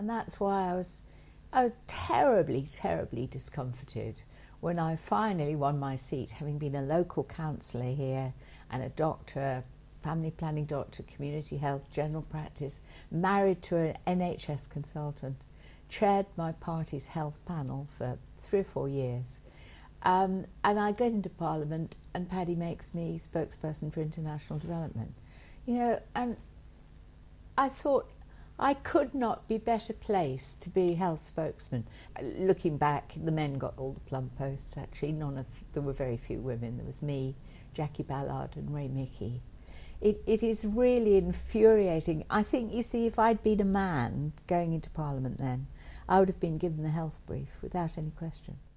And that's why I was terribly, terribly discomforted when I finally won my seat, having been a local councillor here and a doctor, family planning doctor, community health, general practice, married to an NHS consultant, chaired my party's health panel for 3 or 4 years. And I get into Parliament and Paddy makes me spokesperson for international development. You know, and I thought I could not be better placed to be health spokesman. Looking back, the men got all the plum posts, actually. There were very few women. There was me, Jackie Ballard and Ray Mickey. It is really infuriating. I think, you see, if I'd been a man going into Parliament then, I would have been given the health brief without any question.